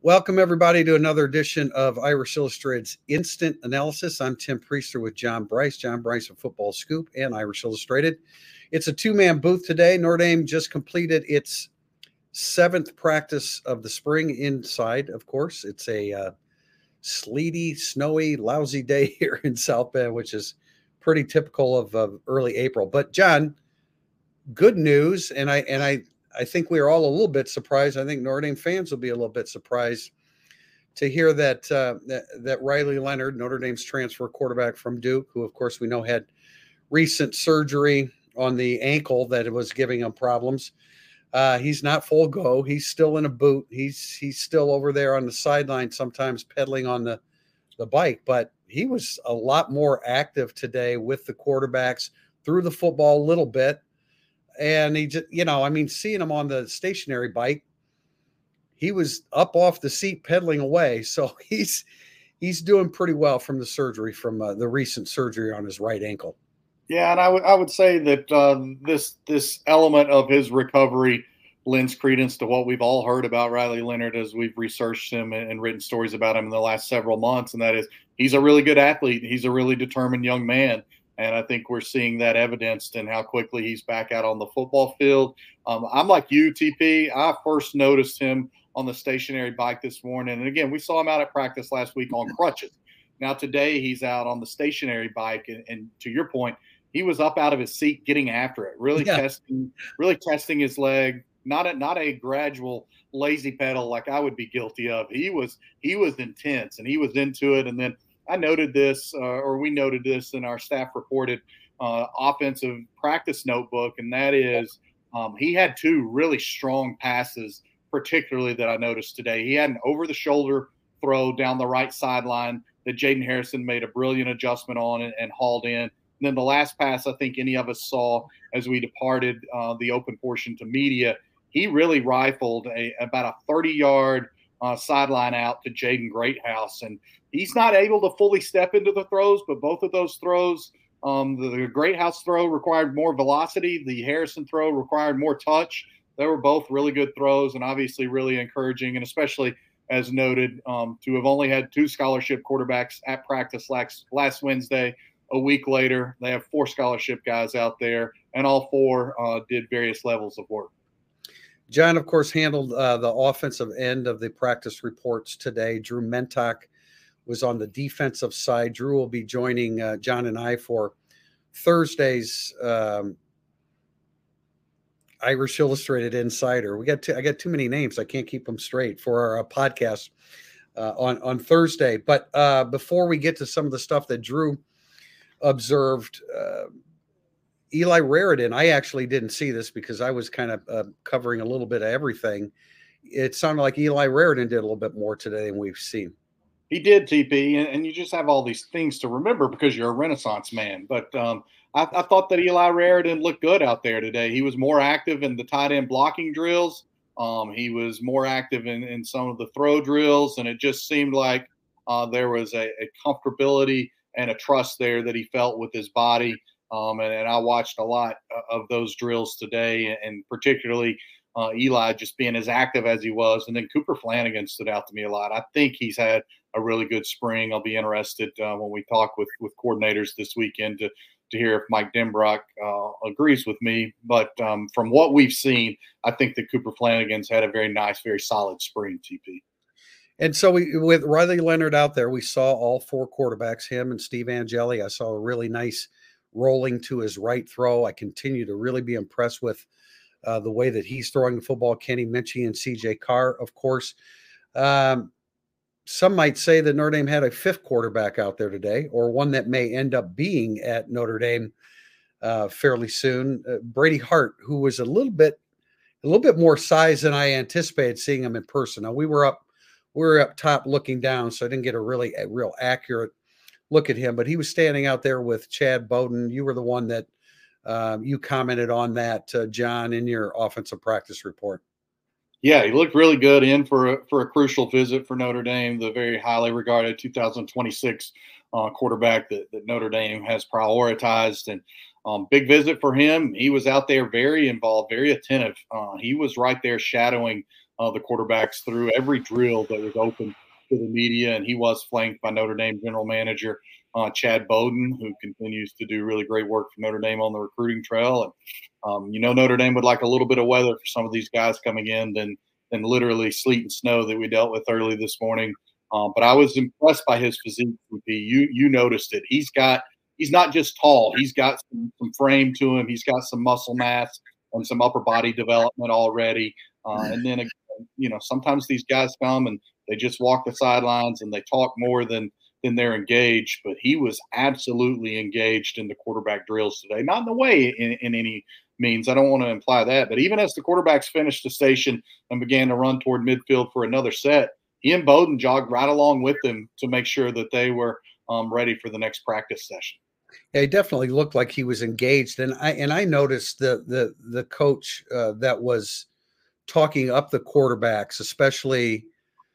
Welcome, everybody, to another edition of Irish Illustrated's Instant Analysis. I'm Tim Priester with John Bryce of Football Scoop and Irish Illustrated. It's a two-man booth today. Notre Dame just completed its seventh practice of the spring inside, of course. It's a sleety, snowy, lousy day here in South Bend, which is pretty typical of early April. But, John, good news, and I think we are all a little bit surprised. I think Notre Dame fans will be a little bit surprised to hear that Riley Leonard, Notre Dame's transfer quarterback from Duke, who, of course, we know had recent surgery on the ankle that was giving him problems. He's not full go. He's still in a boot. He's still over there on the sideline, sometimes pedaling on the bike. But he was a lot more active today with the quarterbacks, threw the football a little bit. And he just, seeing him on the stationary bike, he was up off the seat pedaling away. So he's doing pretty well from the surgery, from the recent surgery on his right ankle. Yeah, and I would say that this element of his recovery lends credence to what we've all heard about Riley Leonard as we've researched him and written stories about him in the last several months, and that is he's a really good athlete. He's a really determined young man. And I think we're seeing that evidenced in how quickly he's back out on the football field. I'm like you, TP. I first noticed him on the stationary bike this morning. And again, we saw him out at practice last week on crutches. Now today he's out on the stationary bike. And to your point, he was up out of his seat getting after it, really testing his leg, not a gradual lazy pedal like I would be guilty of. He was intense and he was into it. And then I noted this, or we noted this in our staff reported offensive practice notebook, and that is he had two really strong passes, particularly that I noticed today. He had an over-the-shoulder throw down the right sideline that Jaden Harrison made a brilliant adjustment on and hauled in. And then the last pass I think any of us saw as we departed the open portion to media, he really rifled about a 30-yard sideline out to Jaden Greathouse. And he's not able to fully step into the throws, but both of those throws, the Greathouse throw required more velocity. The Harrison throw required more touch. They were both really good throws and obviously really encouraging, and especially as noted, to have only had two scholarship quarterbacks at practice last Wednesday. A week later, they have four scholarship guys out there, and all four did various levels of work. John, of course, handled the offensive end of the practice reports today. Drew Mentok was on the defensive side. Drew will be joining John and I for Thursday's Irish Illustrated Insider. I got too many names. I can't keep them straight for our podcast on Thursday. But before we get to some of the stuff that Drew observed, Eli Raridon, I actually didn't see this because I was kind of covering a little bit of everything. It sounded like Eli Raridon did a little bit more today than we've seen. He did, TP, and you just have all these things to remember because you're a Renaissance man. But I thought that Eli Raridon looked good out there today. He was more active in the tight end blocking drills. He was more active in some of the throw drills, and it just seemed like there was a comfortability and a trust there that he felt with his body. And I watched a lot of those drills today, and particularly Eli just being as active as he was. And then Cooper Flanagan stood out to me a lot. I think he's had a really good spring. I'll be interested when we talk with coordinators this weekend to hear if Mike Denbrock agrees with me. But from what we've seen, I think that Cooper Flanagan's had a very nice, very solid spring, TP. And so with Riley Leonard out there, we saw all four quarterbacks, him and Steve Angeli. I saw a really nice rolling to his right throw. I continue to really be impressed with the way that he's throwing the football. Kenny Minchey and CJ Carr, of course. Some might say that Notre Dame had a fifth quarterback out there today, or one that may end up being at Notre Dame fairly soon. Brady Hart, who was a little bit more size than I anticipated seeing him in person. Now we were up top looking down, so I didn't get a real accurate look at him, but he was standing out there with Chad Bowden. You were the one that you commented on that, John, in your offensive practice report. Yeah, he looked really good in for a crucial visit for Notre Dame, the very highly regarded 2026 quarterback that Notre Dame has prioritized. And big visit for him. He was out there very involved, very attentive. He was right there shadowing the quarterbacks through every drill that was open to the media, and he was flanked by Notre Dame general manager Chad Bowden, who continues to do really great work for Notre Dame on the recruiting trail. And Notre Dame would like a little bit of weather for some of these guys coming in than literally sleet and snow that we dealt with early this morning. But I was impressed by his physique. You noticed it. He's not just tall. He's got some frame to him. He's got some muscle mass and some upper body development already. And then, sometimes these guys come and they just walk the sidelines and they talk more than they're engaged. But he was absolutely engaged in the quarterback drills today. Not in the way in any means. I don't want to imply that. But even as the quarterbacks finished the station and began to run toward midfield for another set, he and Bowden jogged right along with them to make sure that they were ready for the next practice session. Yeah, he definitely looked like he was engaged, and I noticed the coach that was talking up the quarterbacks, especially,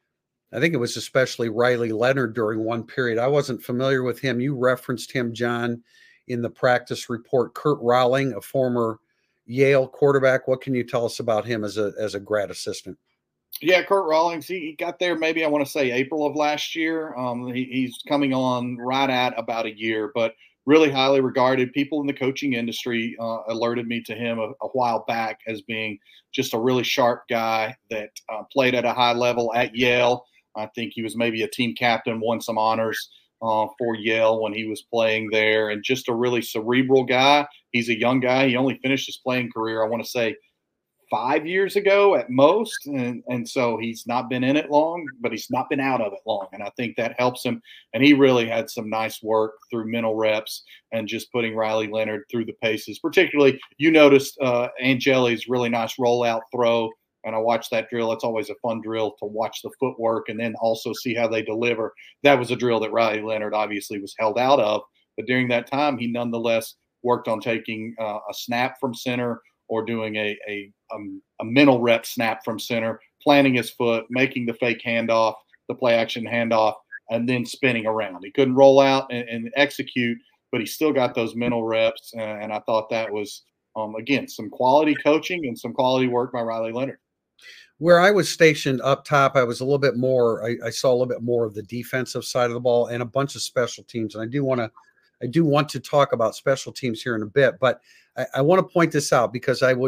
I think it was especially Riley Leonard during one period. I wasn't familiar with him. You referenced him, John, in the practice report. Kurt Rowling, a former Yale quarterback. What can you tell us about him as a grad assistant? Yeah, Kurt Rawlings, he got there maybe, I want to say, April of last year. He's coming on right at about a year, but really highly regarded. People in the coaching industry alerted me to him a while back as being just a really sharp guy that played at a high level at Yale. I think he was maybe a team captain, won some honors for Yale when he was playing there, and just a really cerebral guy. He's a young guy. He only finished his playing career, I want to say, 5 years ago at most. And so he's not been in it long, but he's not been out of it long. And I think that helps him. And he really had some nice work through mental reps and just putting Riley Leonard through the paces. Particularly, you noticed Angeli's really nice rollout throw. And I watched that drill. It's always a fun drill to watch the footwork and then also see how they deliver. That was a drill that Riley Leonard obviously was held out of. But during that time, he nonetheless worked on taking a snap from center, or doing a mental rep snap from center, planting his foot, making the fake handoff, the play action handoff, and then spinning around. He couldn't roll out and execute, but he still got those mental reps. And I thought that was, again, some quality coaching and some quality work by Riley Leonard. Where I was stationed up top, I was a little bit more, I saw a little bit more of the defensive side of the ball and a bunch of special teams. And I do want to talk about special teams here in a bit, but I want to point this out because I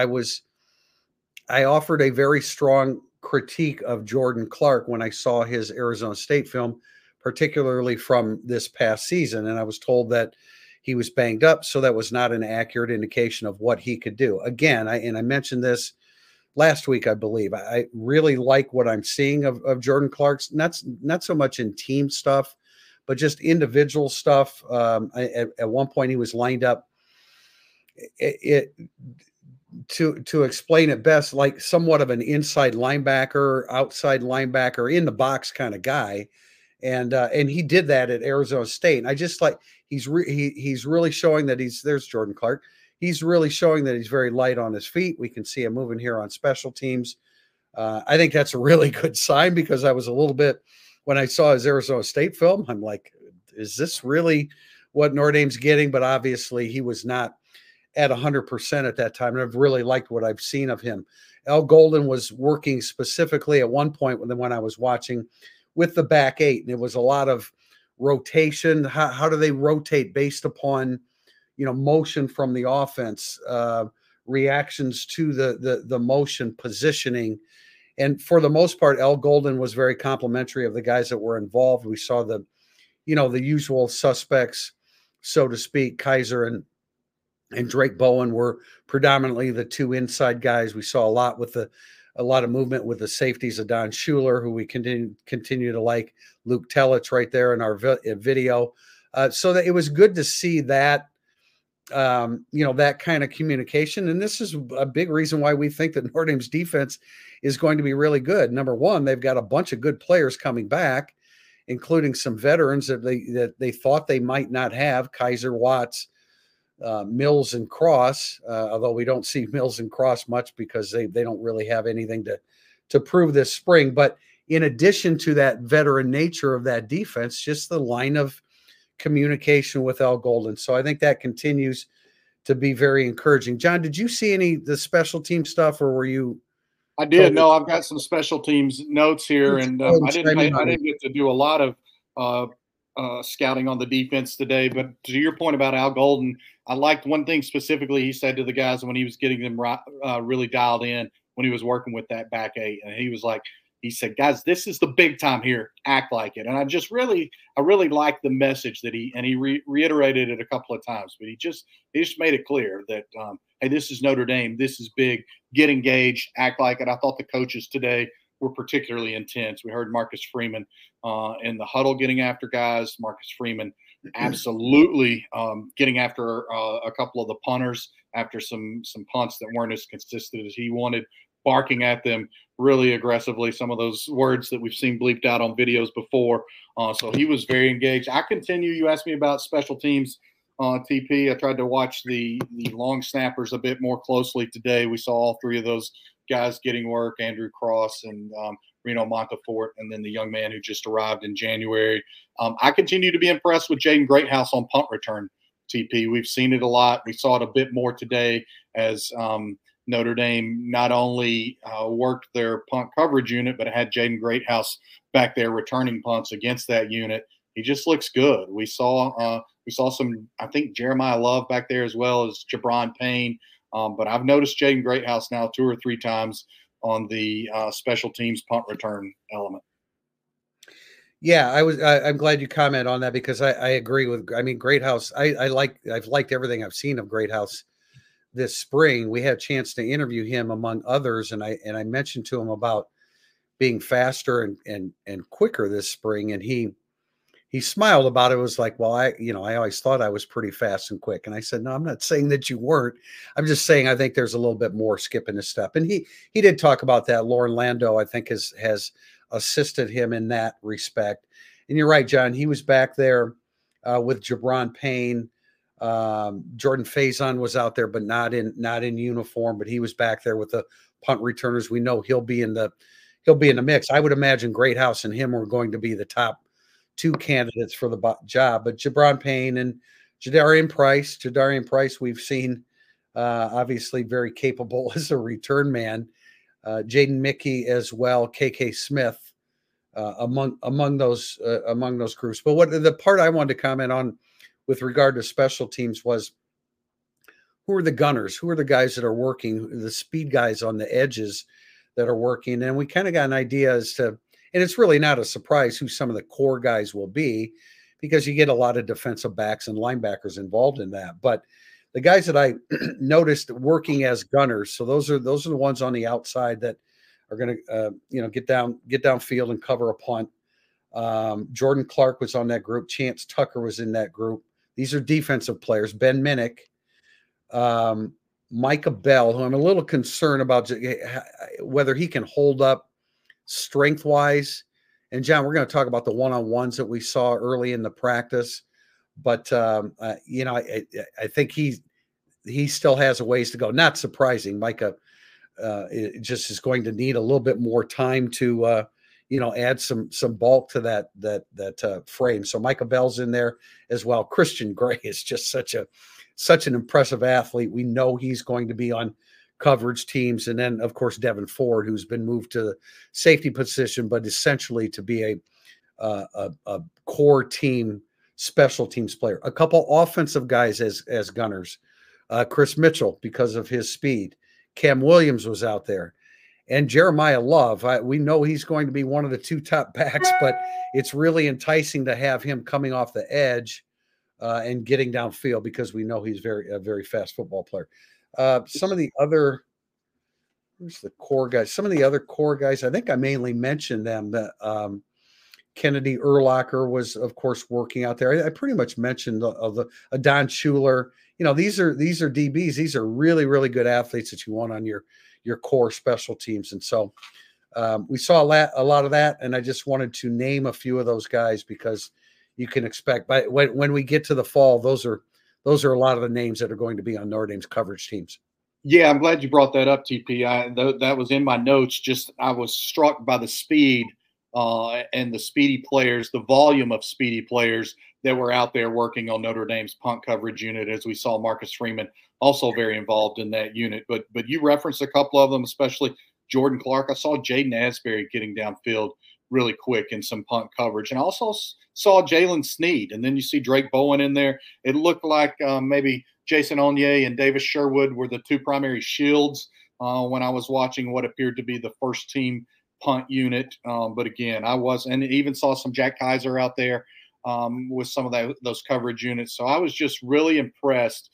offered a very strong critique of Jordan Clark when I saw his Arizona State film, particularly from this past season. And I was told that he was banged up, so that was not an accurate indication of what he could do. Again, I mentioned this last week, I believe. I really like what I'm seeing of Jordan Clark's, not so much in team stuff, but just individual stuff. At one point, he was lined up to explain it best, like somewhat of an inside linebacker, outside linebacker, in the box kind of guy, and he did that at Arizona State. And I just like he's really showing that there's Jordan Clark. He's really showing that he's very light on his feet. We can see him moving here on special teams. I think that's a really good sign, because I was a little bit, when I saw his Arizona State film, I'm like, is this really what Notre Dame's getting? But obviously he was not at 100% at that time. And I've really liked what I've seen of him. Al Golden was working specifically at one point when I was watching with the back eight, and it was a lot of rotation. How do they rotate based upon, motion from the offense, reactions to the motion, positioning. And for the most part, Al Golden was very complimentary of the guys that were involved. We saw the usual suspects, so to speak. Kaiser and Drake Bowen were predominantly the two inside guys. We saw a lot of movement with the safeties of Don Schuler, who we continue to like. Luke Tellitz right there in our video. So that it was good to see that, that kind of communication. And this is a big reason why we think that Notre Dame's defense is going to be really good. Number one, they've got a bunch of good players coming back, including some veterans that they thought they might not have: Kaiser, Watts, Mills, and Cross. Although we don't see Mills and Cross much because they don't really have anything to prove this spring. But in addition to that veteran nature of that defense, just the line of communication with Al Golden. So I think that continues to be very encouraging. John, did you see any of the special team stuff, or were you I did. No, I've got some special teams notes here, and I on didn't get to do a lot of scouting on the defense today. But to your point about Al Golden, I liked one thing specifically he said to the guys when he was getting them really dialed in when he was working with that back eight, and he was like, he said, "Guys, this is the big time here. Act like it." And I really liked the message that he reiterated it a couple of times, but he just made it clear that hey, this is Notre Dame. This is big. Get engaged. Act like it. I thought the coaches today were particularly intense. We heard Marcus Freeman in the huddle getting after guys. Marcus Freeman absolutely getting after a couple of the punters after some punts that weren't as consistent as he wanted, barking at them really aggressively, some of those words that we've seen bleeped out on videos before. So he was very engaged. You asked me about special teams, TP. I tried to watch the long snappers a bit more closely today. We saw all three of those guys getting work, Andrew Cross and Reno Montefort, and then the young man who just arrived in January. I continue to be impressed with Jaden Greathouse on punt return, TP. We've seen it a lot. We saw it a bit more today as Notre Dame not only worked their punt coverage unit, but had Jaden Greathouse back there returning punts against that unit. He just looks good. We saw some, I think, Jeremiah Love back there as well as Jabron Payne. But I've noticed Jaden Greathouse now 2 or 3 times on the special teams punt return element. Yeah, I'm glad you comment on that because I agree with. I mean, Greathouse. I've liked everything I've seen of Greathouse this spring. We had a chance to interview him among others, and I mentioned to him about being faster and quicker this spring, and he smiled about it. It was like, well, I always thought I was pretty fast and quick. And I said, no, I'm not saying that you weren't. I'm just saying I think there's a little bit more skipping a step. And he did talk about that. Lauren Lando, I think, has assisted him in that respect. And you're right, John. He was back there with Jabron Payne. Jordan Faison was out there, but not in uniform. But he was back there with the punt returners. We know he'll be in the mix. I would imagine Greathouse and him are going to be the top 2 candidates for the job, but Jabron Payne and Jadarian Price, we've seen obviously very capable as a return man. Jaden Mickey as well, KK Smith among those groups. But what the part I wanted to comment on with regard to special teams was who are the gunners? Who are the guys that are working? The speed guys on the edges that are working, and we kind of got an idea as to. And it's really not a surprise who some of the core guys will be because you get a lot of defensive backs and linebackers involved in that. But the guys that I noticed working as gunners, so those are the ones on the outside that are going to get downfield and cover a punt. Jordan Clark was on that group. Chance Tucker was in that group. These are defensive players. Ben Minnick, Micah Bell, who I'm a little concerned about whether he can hold up strength-wise. And John, we're going to talk about the one-on-ones that we saw early in the practice, but I think he still has a ways to go. Not surprising, Micah just is going to need a little bit more time to add some bulk to that frame. So Micah Bell's in there as well. Christian Gray is just such an impressive athlete. We know he's going to be on coverage teams, and then of course Devin Ford, who's been moved to the safety position, but essentially to be a core team special teams player. A couple offensive guys as gunners, Chris Mitchell because of his speed. Cam Williams was out there, and Jeremiah Love. We know he's going to be one of the 2 top backs, but it's really enticing to have him coming off the edge and getting downfield because we know he's a very fast football player. Some of the other, who's the core guys? Some of the other core guys, I think I mainly mentioned them. That Kennedy Urlacher was, of course, working out there. I pretty much mentioned Don Schuler. These are DBs. These are really, really good athletes that you want on your core special teams. And so we saw a lot of that. And I just wanted to name a few of those guys because you can expect. But when we get to the fall, those are a lot of the names that are going to be on Notre Dame's coverage teams. Yeah, I'm glad you brought that up, TP. That was in my notes. Just I was struck by the speed and the speedy players, the volume of speedy players that were out there working on Notre Dame's punt coverage unit, as we saw Marcus Freeman also very involved in that unit. But you referenced a couple of them, especially Jordan Clark. I saw Jaden Asbury getting downfield really quick in some punt coverage. And I also saw Jalen Sneed. And then you see Drake Bowen in there. It looked like maybe Jason Onye and Davis Sherwood were the two primary shields when I was watching what appeared to be the first team punt unit. But again, and even saw some Jack Kaiser out there with some of those coverage units. So I was just really impressed.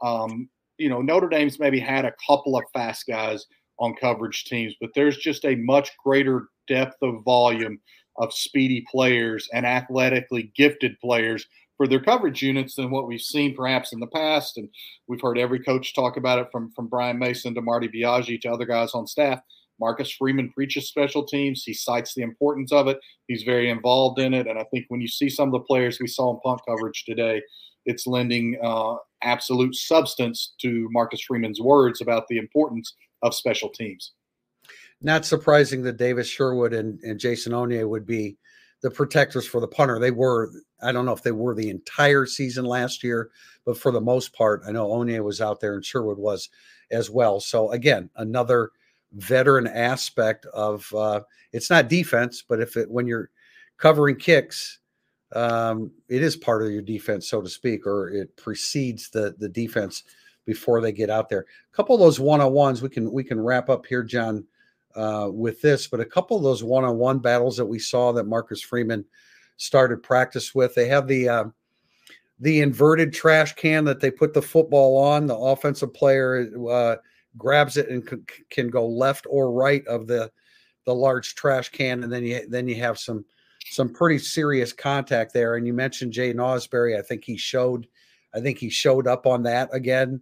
Notre Dame's maybe had a couple of fast guys on coverage teams, but there's just a much greater depth of volume of speedy players and athletically gifted players for their coverage units than what we've seen perhaps in the past. And we've heard every coach talk about it from Brian Mason to Marty Biaggi to other guys on staff. Marcus Freeman preaches special teams. He cites the importance of it. He's very involved in it. And I think when you see some of the players we saw in punt coverage today, it's lending absolute substance to Marcus Freeman's words about the importance of special teams. Not surprising that Davis Sherwood and Jason Onye would be the protectors for the punter. They were, I don't know if they were the entire season last year, but for the most part, I know Onye was out there and Sherwood was as well. So again, another veteran aspect of it's not defense, but when you're covering kicks, it is part of your defense, so to speak, or it precedes the defense before they get out there. A couple of those one-on-ones, we can wrap up here, John, with this, but a couple of those one-on-one battles that we saw that Marcus Freeman started practice with, they have the inverted trash can that they put the football on. The offensive player grabs it and can go left or right of the large trash can, and then you have some pretty serious contact there. And you mentioned Jaden Osbury. I think he showed up on that again.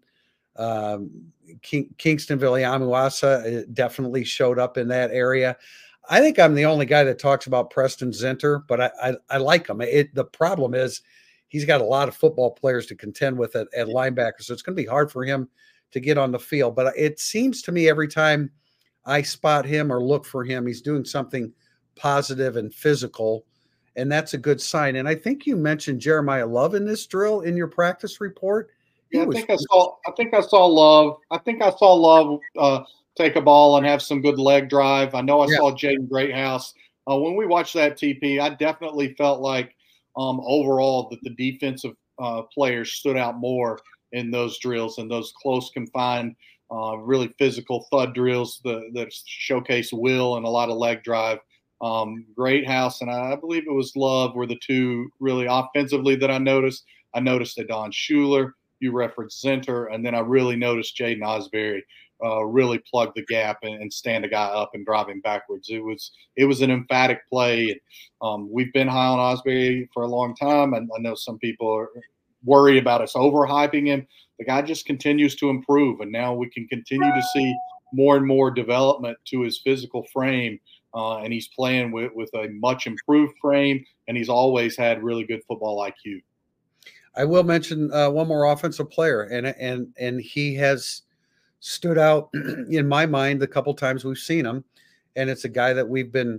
Kingston Viliamuasa definitely showed up in that area. I think I'm the only guy that talks about Preston Zinter, but I like him. The problem is he's got a lot of football players to contend with at linebacker, so it's going to be hard for him to get on the field. But it seems to me every time I spot him or look for him, he's doing something positive and physical, and that's a good sign. And I think you mentioned Jeremiah Love in this drill in your practice report. Yeah, I think I saw Love. I think I saw Love take a ball and have some good leg drive. I know I saw Jaden Greathouse. When we watched that TP, I definitely felt like overall that the defensive players stood out more in those drills and those close confined, really physical thud drills that showcase will and a lot of leg drive. Greathouse and I believe it was Love were the two really offensively that I noticed. I noticed that Don Schuler. You referenced Zinter, and then I really noticed Jaden Osbury really plug the gap and stand a guy up and drive him backwards. It was an emphatic play. We've been high on Osbury for a long time, and I know some people are worried about us overhyping him. The guy just continues to improve, and now we can continue to see more and more development to his physical frame, and he's playing with a much improved frame, and he's always had really good football IQ. I will mention one more offensive player, and he has stood out in my mind the couple times we've seen him, and it's a guy that we've been,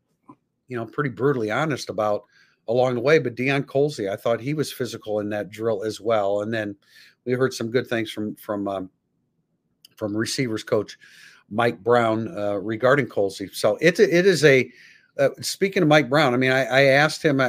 pretty brutally honest about along the way. But Deion Colzie, I thought he was physical in that drill as well, and then we heard some good things from receivers coach Mike Brown regarding Colzie. So it is a speaking of Mike Brown. I mean, I asked him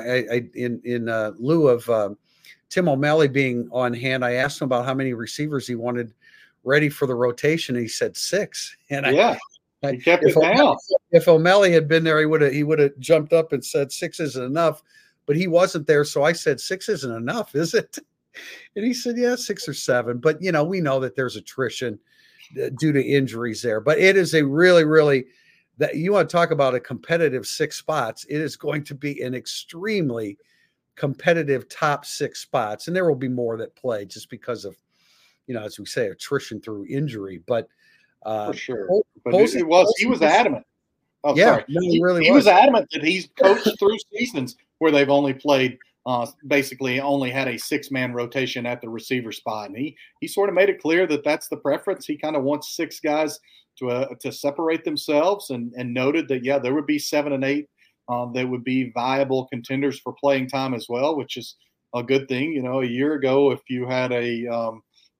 in lieu of Tim O'Malley being on hand, I asked him about how many receivers he wanted ready for the rotation, and he said 6. And he kept it down. If O'Malley had been there, he would have jumped up and said 6 isn't enough, but he wasn't there, so I said 6 isn't enough, is it? And he said, yeah, 6 or 7. But we know that there's attrition due to injuries there. But it is a really, really that you want to talk about a competitive 6 spots. It is going to be an extremely competitive top 6 spots, and there will be more that play just because of, as we say, attrition through injury. But for sure, but he was adamant. Oh, yeah, sorry, no, he was adamant that he's coached through seasons where they've only played, basically only had a 6-man rotation at the receiver spot, and he sort of made it clear that that's the preference. He kind of wants 6 guys to separate themselves, and noted that there would be 7 and 8. That would be viable contenders for playing time as well, which is a good thing. A year ago, if you had a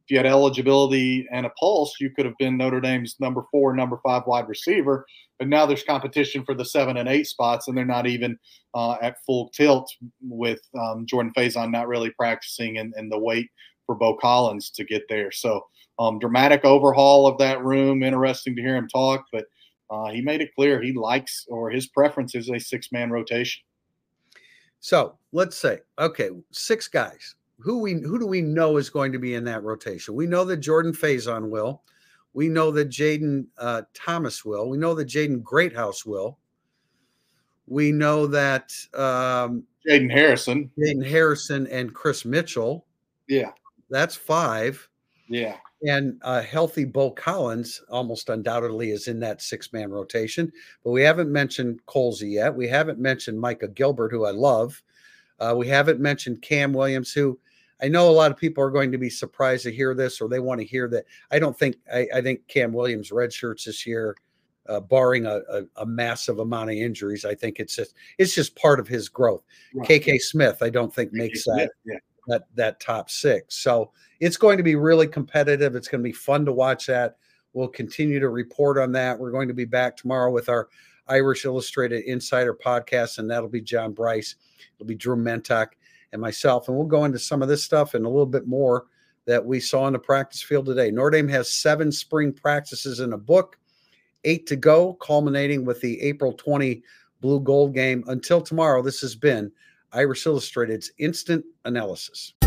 you had eligibility and a pulse, you could have been Notre Dame's number 4, number 5 wide receiver. But now there's competition for the 7 and 8 spots, and they're not even at full tilt with Jordan Faison not really practicing and the wait for Bo Collins to get there. So dramatic overhaul of that room. Interesting to hear him talk, but he made it clear he likes, or his preference is, a 6-man rotation. So let's say, okay, 6 guys. Who do we know is going to be in that rotation? We know that Jordan Faison will. We know that Jaden Thomas will. We know that Jaden Greathouse will. We know that Jaden Harrison and Chris Mitchell. Yeah. That's 5. Yeah. And healthy Bo Collins almost undoubtedly is in that 6-man rotation. But we haven't mentioned Colsey yet. We haven't mentioned Micah Gilbert, who I love. We haven't mentioned Cam Williams, who I know a lot of people are going to be surprised to hear this, or they want to hear that. I think Cam Williams redshirts this year, barring a massive amount of injuries. I think it's just part of his growth. Right. KK Smith, I don't think makes that top 6. So it's going to be really competitive. It's going to be fun to watch that. We'll continue to report on that. We're going to be back tomorrow with our Irish Illustrated Insider podcast, and that'll be John Bryce. It'll be Drew Mentok and myself, and we'll go into some of this stuff and a little bit more that we saw in the practice field today. Notre Dame has 7 spring practices in a book, 8 to go, culminating with the April 20 Blue Gold game. Until tomorrow, this has been Irish Illustrated's Instant Analysis.